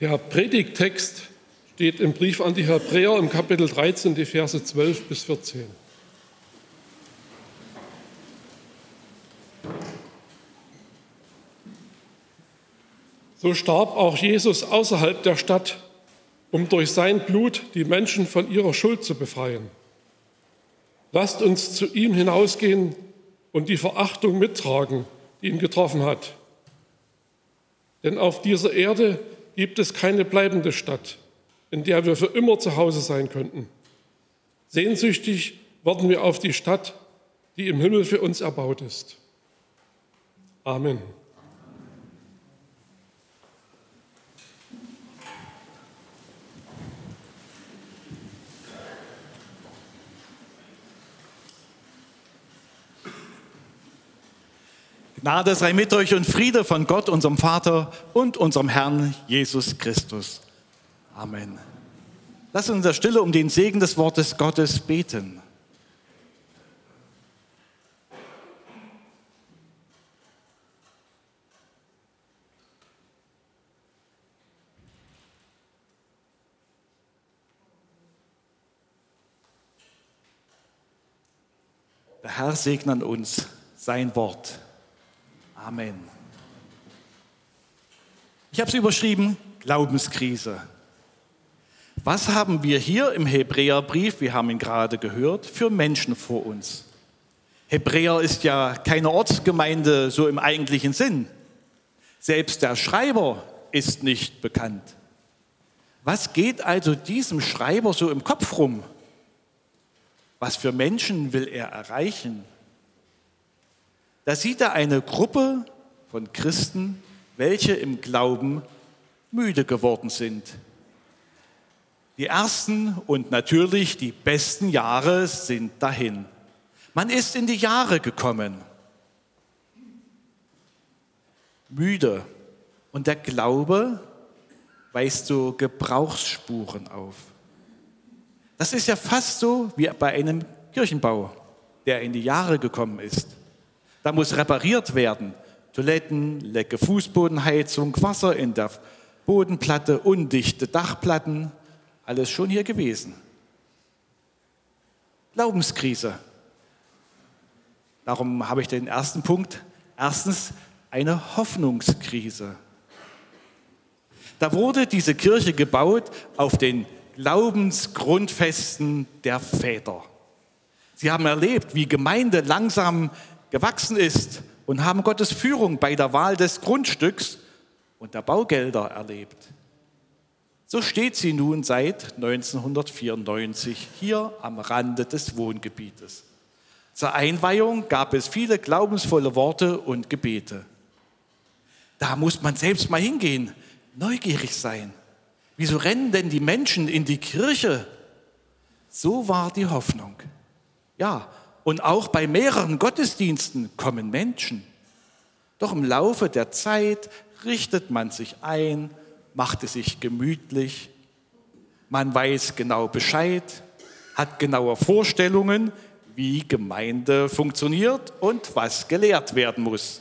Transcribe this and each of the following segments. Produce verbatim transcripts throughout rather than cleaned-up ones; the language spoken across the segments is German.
Der Predigttext steht im Brief an die Hebräer im Kapitel dreizehn, die Verse zwölf bis vierzehn. So starb auch Jesus außerhalb der Stadt, um durch sein Blut die Menschen von ihrer Schuld zu befreien. Lasst uns zu ihm hinausgehen und die Verachtung mittragen, die ihn getroffen hat. Denn auf dieser Erde gibt es keine bleibende Stadt, in der wir für immer zu Hause sein könnten. Sehnsüchtig warten wir auf die Stadt, die im Himmel für uns erbaut ist. Amen. Gnade sei mit euch und Friede von Gott, unserem Vater und unserem Herrn Jesus Christus. Amen. Lasst uns in der Stille um den Segen des Wortes Gottes beten. Der Herr segne an uns sein Wort. Amen. Ich habe es überschrieben, Glaubenskrise. Was haben wir hier im Hebräerbrief, wir haben ihn gerade gehört, für Menschen vor uns? Hebräer ist ja keine Ortsgemeinde so im eigentlichen Sinn. Selbst der Schreiber ist nicht bekannt. Was geht also diesem Schreiber so im Kopf rum? Was für Menschen will er erreichen? Da sieht er eine Gruppe von Christen, welche im Glauben müde geworden sind. Die ersten und natürlich die besten Jahre sind dahin. Man ist in die Jahre gekommen. Müde. Und der Glaube weist so Gebrauchsspuren auf. Das ist ja fast so wie bei einem Kirchenbau, der in die Jahre gekommen ist. Da muss repariert werden. Toiletten, lecke Fußbodenheizung, Wasser in der Bodenplatte, undichte Dachplatten. Alles schon hier gewesen. Glaubenskrise. Darum habe ich den ersten Punkt. Erstens eine Hoffnungskrise. Da wurde diese Kirche gebaut auf den Glaubensgrundfesten der Väter. Sie haben erlebt, wie Gemeinde langsam gewachsen ist und haben Gottes Führung bei der Wahl des Grundstücks und der Baugelder erlebt. So steht sie nun seit neunzehnhundertvierundneunzig hier am Rande des Wohngebietes. Zur Einweihung gab es viele glaubensvolle Worte und Gebete. Da muss man selbst mal hingehen, neugierig sein. Wieso rennen denn die Menschen in die Kirche? So war die Hoffnung. Ja, und auch bei mehreren Gottesdiensten kommen Menschen. Doch im Laufe der Zeit richtet man sich ein, macht es sich gemütlich. Man weiß genau Bescheid, hat genaue Vorstellungen, wie Gemeinde funktioniert und was gelehrt werden muss.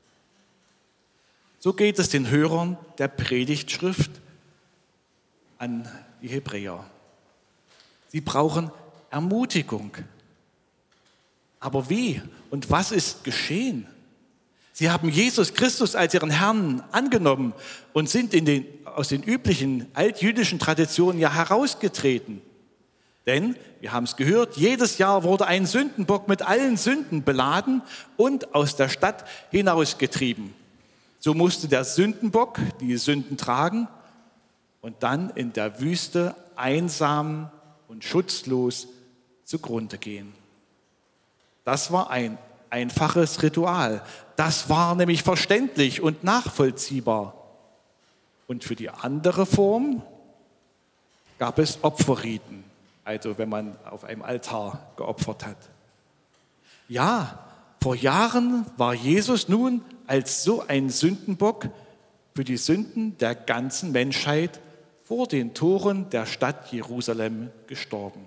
So geht es den Hörern der Predigtschrift an die Hebräer. Sie brauchen Ermutigung. Aber wie und was ist geschehen? Sie haben Jesus Christus als ihren Herrn angenommen und sind in den, aus den üblichen altjüdischen Traditionen ja herausgetreten. Denn, wir haben es gehört, jedes Jahr wurde ein Sündenbock mit allen Sünden beladen und aus der Stadt hinausgetrieben. So musste der Sündenbock die Sünden tragen und dann in der Wüste einsam und schutzlos zugrunde gehen. Das war ein einfaches Ritual. Das war nämlich verständlich und nachvollziehbar. Und für die andere Form gab es Opferriten, also wenn man auf einem Altar geopfert hat. Ja, vor Jahren war Jesus nun als so ein Sündenbock für die Sünden der ganzen Menschheit vor den Toren der Stadt Jerusalem gestorben.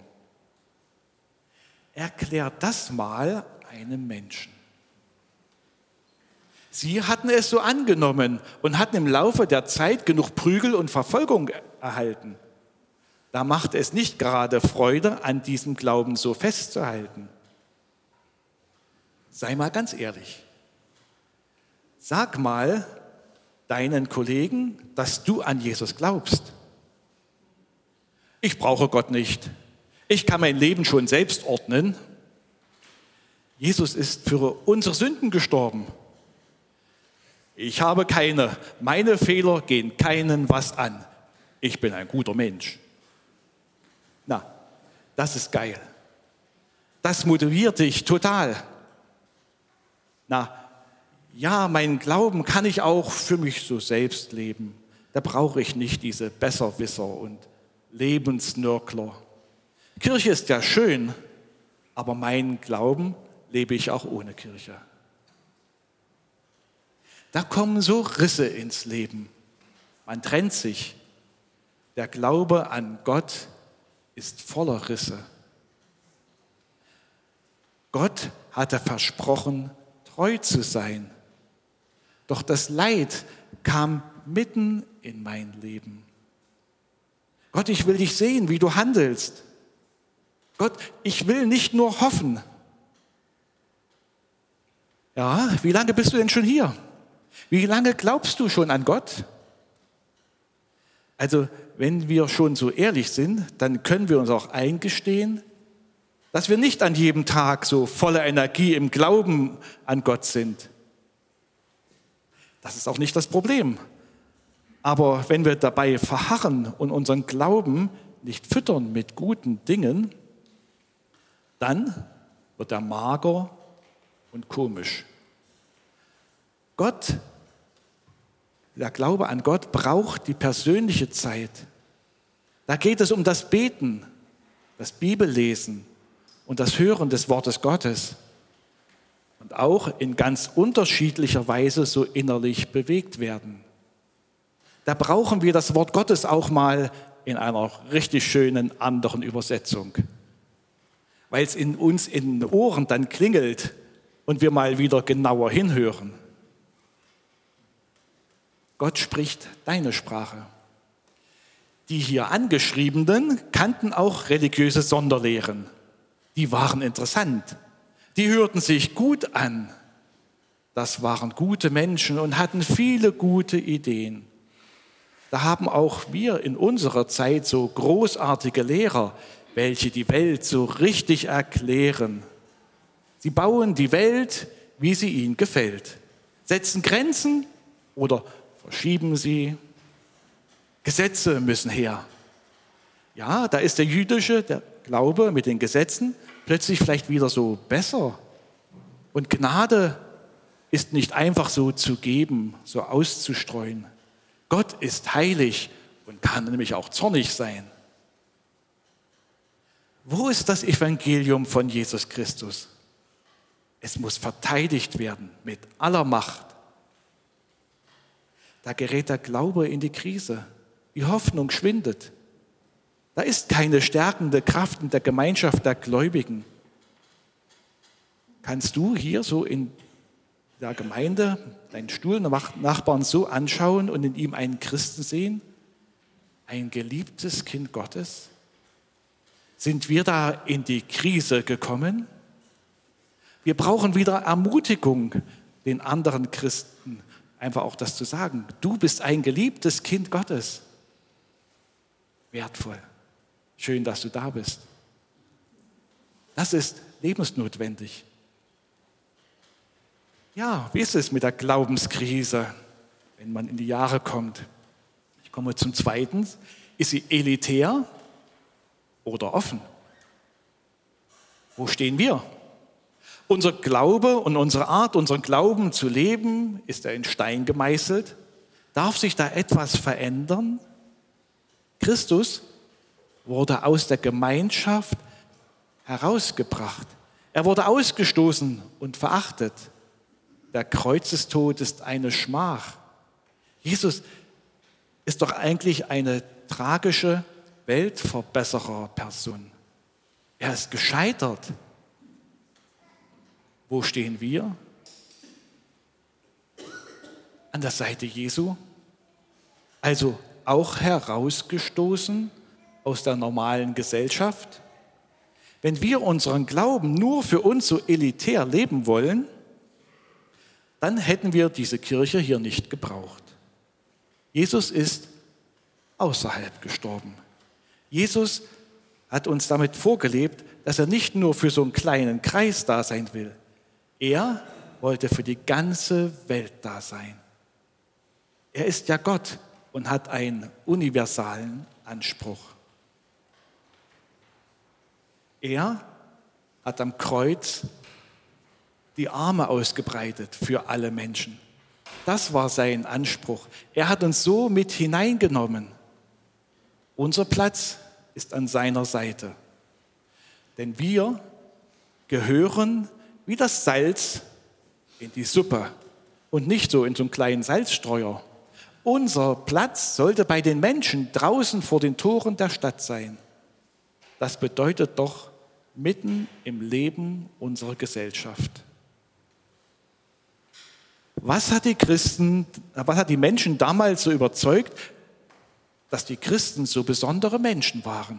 Erklärt das mal einem Menschen. Sie hatten es so angenommen und hatten im Laufe der Zeit genug Prügel und Verfolgung erhalten. Da macht es nicht gerade Freude, an diesem Glauben so festzuhalten. Sei mal ganz ehrlich. Sag mal deinen Kollegen, dass du an Jesus glaubst. Ich brauche Gott nicht. Ich kann mein Leben schon selbst ordnen. Jesus ist für unsere Sünden gestorben. Ich habe keine. Meine Fehler gehen keinen was an. Ich bin ein guter Mensch. Na, das ist geil. Das motiviert dich total. Na, ja, meinen Glauben kann ich auch für mich so selbst leben. Da brauche ich nicht diese Besserwisser und Lebensnörgler. Kirche ist ja schön, aber meinen Glauben lebe ich auch ohne Kirche. Da kommen so Risse ins Leben. Man trennt sich. Der Glaube an Gott ist voller Risse. Gott hatte versprochen, treu zu sein. Doch das Leid kam mitten in mein Leben. Gott, ich will dich sehen, wie du handelst. Gott, ich will nicht nur hoffen. Ja, wie lange bist du denn schon hier? Wie lange glaubst du schon an Gott? Also, wenn wir schon so ehrlich sind, dann können wir uns auch eingestehen, dass wir nicht an jedem Tag so voller Energie im Glauben an Gott sind. Das ist auch nicht das Problem. Aber wenn wir dabei verharren und unseren Glauben nicht füttern mit guten Dingen, dann wird er mager und komisch. Gott, der Glaube an Gott braucht die persönliche Zeit. Da geht es um das Beten, das Bibellesen und das Hören des Wortes Gottes. Und auch in ganz unterschiedlicher Weise so innerlich bewegt werden. Da brauchen wir das Wort Gottes auch mal in einer richtig schönen anderen Übersetzung. Weil es in uns in den Ohren dann klingelt und wir mal wieder genauer hinhören. Gott spricht deine Sprache. Die hier Angeschriebenen kannten auch religiöse Sonderlehren. Die waren interessant. Die hörten sich gut an. Das waren gute Menschen und hatten viele gute Ideen. Da haben auch wir in unserer Zeit so großartige Lehrer, welche die Welt so richtig erklären. Sie bauen die Welt, wie sie ihnen gefällt, setzen Grenzen oder verschieben sie. Gesetze müssen her. Ja, da ist der jüdische der Glaube mit den Gesetzen plötzlich vielleicht wieder so besser. Und Gnade ist nicht einfach so zu geben, so auszustreuen. Gott ist heilig und kann nämlich auch zornig sein. Wo ist das Evangelium von Jesus Christus? Es muss verteidigt werden mit aller Macht. Da gerät der Glaube in die Krise. Die Hoffnung schwindet. Da ist keine stärkende Kraft in der Gemeinschaft der Gläubigen. Kannst du hier so in der Gemeinde deinen Stuhlnachbarn so anschauen und in ihm einen Christen sehen? Ein geliebtes Kind Gottes? Sind wir da in die Krise gekommen? Wir brauchen wieder Ermutigung, den anderen Christen einfach auch das zu sagen. Du bist ein geliebtes Kind Gottes. Wertvoll. Schön, dass du da bist. Das ist lebensnotwendig. Ja, wie ist es mit der Glaubenskrise, wenn man in die Jahre kommt? Ich komme zum Zweiten. Ist sie elitär oder offen? Wo stehen wir? Unser Glaube und unsere Art, unseren Glauben zu leben, ist er in Stein gemeißelt? Darf sich da etwas verändern? Christus wurde aus der Gemeinschaft herausgebracht. Er wurde ausgestoßen und verachtet. Der Kreuzestod ist eine Schmach. Jesus ist doch eigentlich eine tragische Weltverbesserer-Person. Er ist gescheitert. Wo stehen wir? an der Seite Jesu, also auch herausgestoßen aus der normalen Gesellschaft? Wenn wir unseren Glauben nur für uns so elitär leben wollen, dann hätten wir diese Kirche hier nicht gebraucht. Jesus ist außerhalb gestorben. Jesus hat uns damit vorgelebt, dass er nicht nur für so einen kleinen Kreis da sein will. Er wollte für die ganze Welt da sein. Er ist ja Gott und hat einen universalen Anspruch. Er hat am Kreuz die Arme ausgebreitet für alle Menschen. Das war sein Anspruch. Er hat uns so mit hineingenommen. Unser Platz ist an seiner Seite. Denn wir gehören wie das Salz in die Suppe und nicht so in so einen kleinen Salzstreuer. Unser Platz sollte bei den Menschen draußen vor den Toren der Stadt sein. Das bedeutet doch mitten im Leben unserer Gesellschaft. Was hat die Christen, was hat die Menschen damals so überzeugt, dass die Christen so besondere Menschen waren?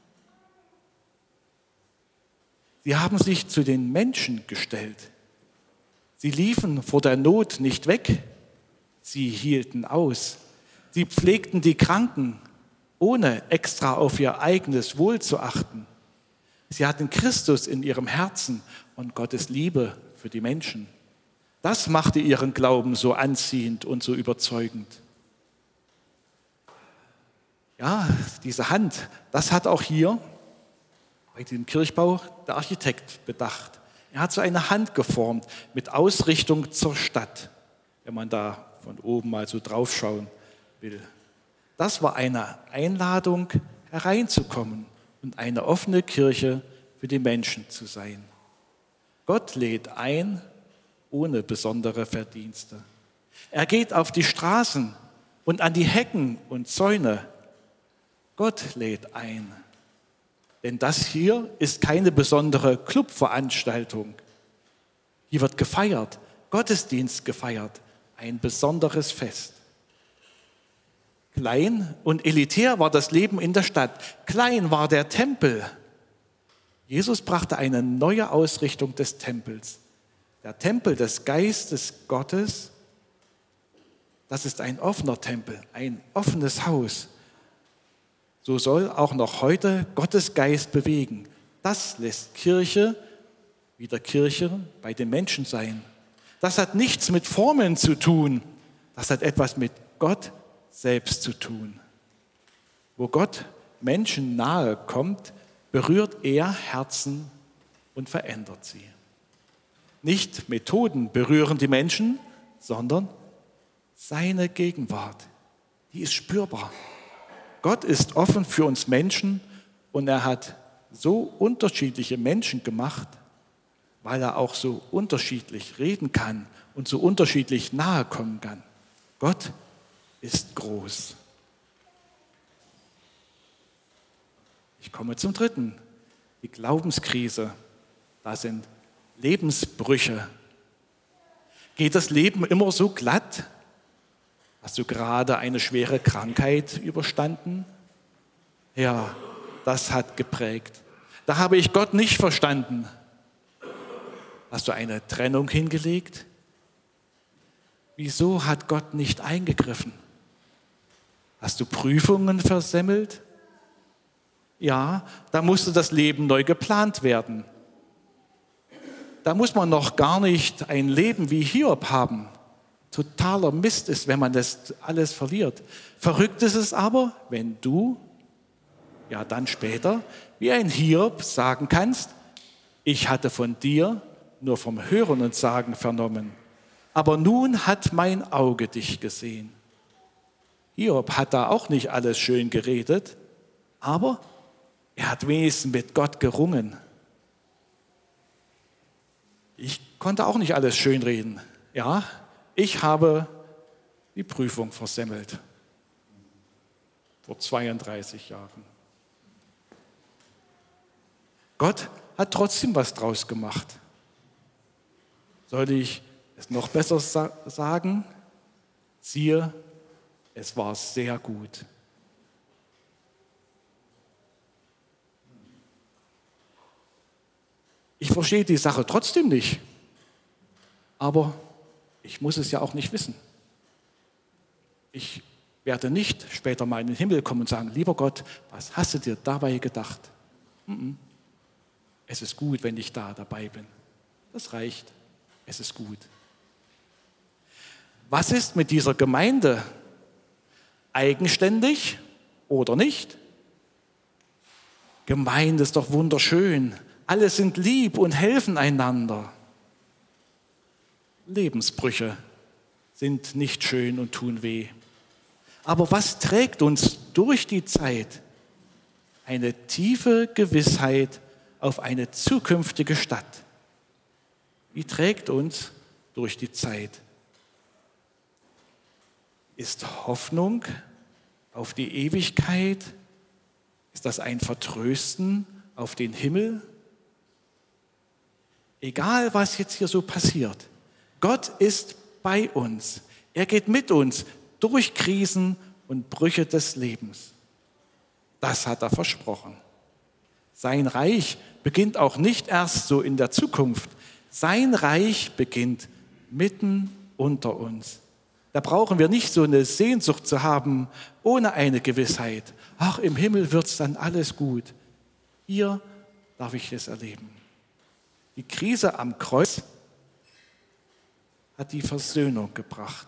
Sie haben sich zu den Menschen gestellt. Sie liefen vor der Not nicht weg. Sie hielten aus. Sie pflegten die Kranken, ohne extra auf ihr eigenes Wohl zu achten. Sie hatten Christus in ihrem Herzen und Gottes Liebe für die Menschen. Das machte ihren Glauben so anziehend und so überzeugend. Ja, diese Hand, das hat auch hier bei dem Kirchbau der Architekt bedacht. Er hat so eine Hand geformt mit Ausrichtung zur Stadt, wenn man da von oben mal so draufschauen will. Das war eine Einladung, hereinzukommen und eine offene Kirche für die Menschen zu sein. Gott lädt ein, ohne besondere Verdienste. Er geht auf die Straßen und an die Hecken und Zäune. Gott lädt ein. Denn das hier ist keine besondere Clubveranstaltung. Hier wird gefeiert, Gottesdienst gefeiert, ein besonderes Fest. Klein und elitär war das Leben in der Stadt. Klein war der Tempel. Jesus brachte eine neue Ausrichtung des Tempels. Der Tempel des Geistes Gottes, das ist ein offener Tempel, ein offenes Haus. So soll auch noch heute Gottes Geist bewegen. Das lässt Kirche wieder Kirche bei den Menschen sein. Das hat nichts mit Formeln zu tun. Das hat etwas mit Gott selbst zu tun. Wo Gott Menschen nahe kommt, berührt er Herzen und verändert sie. Nicht Methoden berühren die Menschen, sondern seine Gegenwart. Die ist spürbar. Gott ist offen für uns Menschen und er hat so unterschiedliche Menschen gemacht, weil er auch so unterschiedlich reden kann und so unterschiedlich nahe kommen kann. Gott ist groß. Ich komme zum dritten, die Glaubenskrise. Da sind Lebensbrüche. Geht das Leben immer so glatt? Hast du gerade eine schwere Krankheit überstanden? Ja, das hat geprägt. Da habe ich Gott nicht verstanden. Hast du eine Trennung hingelegt? Wieso hat Gott nicht eingegriffen? Hast du Prüfungen versemmelt? Ja, da musste das Leben neu geplant werden. Da muss man noch gar nicht ein Leben wie Hiob haben. Totaler Mist ist, wenn man das alles verliert. Verrückt ist es aber, wenn du, ja dann später, wie ein Hiob sagen kannst, ich hatte von dir nur vom Hören und Sagen vernommen, aber nun hat mein Auge dich gesehen. Hiob hat da auch nicht alles schön geredet, aber er hat wenigstens mit Gott gerungen. Ich konnte auch nicht alles schön reden. Ja, ich habe die Prüfung versemmelt. Vor zweiunddreißig Jahren. Gott hat trotzdem was draus gemacht. Soll ich es noch besser sa- sagen? Siehe, es war sehr gut. Ich verstehe die Sache trotzdem nicht, aber ich muss es ja auch nicht wissen. Ich werde nicht später mal in den Himmel kommen und sagen, lieber Gott, was hast du dir dabei gedacht? Es ist gut, wenn ich da dabei bin. Das reicht. Es ist gut. Was ist mit dieser Gemeinde? Eigenständig oder nicht? Gemeinde ist doch wunderschön. Alle sind lieb und helfen einander. Lebensbrüche sind nicht schön und tun weh. Aber was trägt uns durch die Zeit? Eine tiefe Gewissheit auf eine zukünftige Stadt. Wie trägt uns durch die Zeit? Ist Hoffnung auf die Ewigkeit? Ist das ein Vertrösten auf den Himmel? Egal, was jetzt hier so passiert, Gott ist bei uns. Er geht mit uns durch Krisen und Brüche des Lebens. Das hat er versprochen. Sein Reich beginnt auch nicht erst so in der Zukunft. Sein Reich beginnt mitten unter uns. Da brauchen wir nicht so eine Sehnsucht zu haben, ohne eine Gewissheit. Ach, im Himmel wird es dann alles gut. Hier darf ich es erleben. Die Krise am Kreuz hat die Versöhnung gebracht.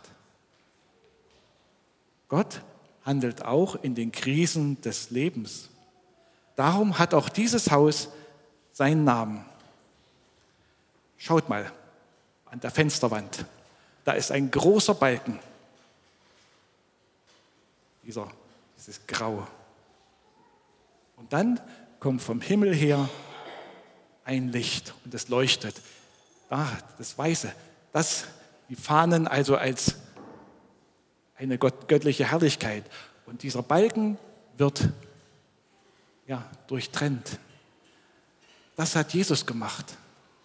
Gott handelt auch in den Krisen des Lebens. Darum hat auch dieses Haus seinen Namen. Schaut mal an der Fensterwand. Da ist ein großer Balken. Dieser, dieses Grau. Und dann kommt vom Himmel her ein Licht und es leuchtet. Ah, das Weiße, das, die Fahnen also als eine gott, göttliche Herrlichkeit. Und dieser Balken wird ja, durchtrennt. Das hat Jesus gemacht.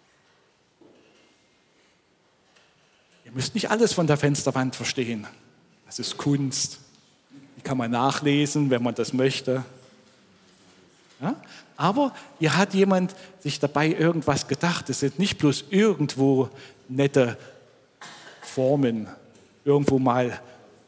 Ihr müsst nicht alles von der Fensterwand verstehen. Das ist Kunst. Die kann man nachlesen, wenn man das möchte. Ja? Aber hier hat jemand sich dabei irgendwas gedacht. Es sind nicht bloß irgendwo nette Formen. Irgendwo mal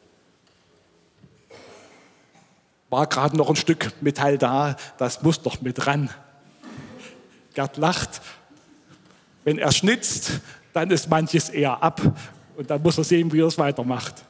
war gerade noch ein Stück Metall da, das muss doch mit ran. Gerd lacht. Wenn er schnitzt, dann ist manches eher ab und dann muss er sehen, wie er es weitermacht.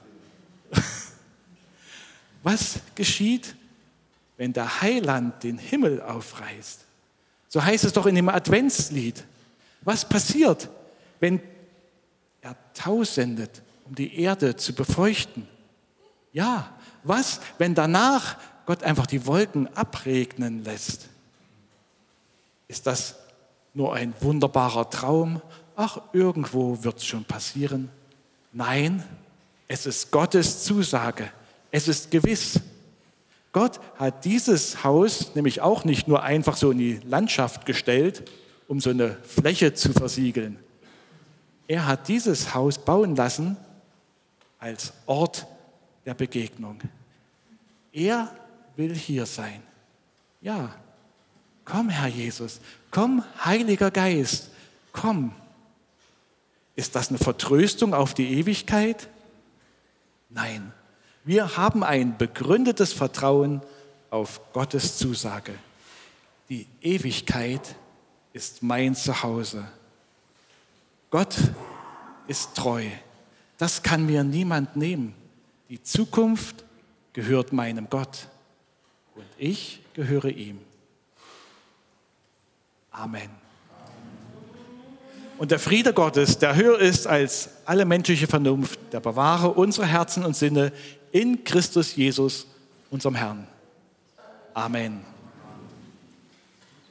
Was geschieht, wenn der Heiland den Himmel aufreißt? So heißt es doch in dem Adventslied. Was passiert, wenn er Tau sendet, um die Erde zu befeuchten? Ja, was, wenn danach Gott einfach die Wolken abregnen lässt? Ist das nur ein wunderbarer Traum? Ach, irgendwo wird es schon passieren. Nein, es ist Gottes Zusage. Es ist gewiss. Gott hat dieses Haus nämlich auch nicht nur einfach so in die Landschaft gestellt, um so eine Fläche zu versiegeln. Er hat dieses Haus bauen lassen als Ort der Begegnung. Er will hier sein. Ja, komm, Herr Jesus, komm, Heiliger Geist, komm. Ist das eine Vertröstung auf die Ewigkeit? Nein, wir haben ein begründetes Vertrauen auf Gottes Zusage. Die Ewigkeit ist mein Zuhause. Gott ist treu. Das kann mir niemand nehmen. Die Zukunft gehört meinem Gott und ich gehöre ihm. Amen. Und der Friede Gottes, der höher ist als alle menschliche Vernunft, der bewahre unsere Herzen und Sinne in Christus Jesus, unserem Herrn. Amen.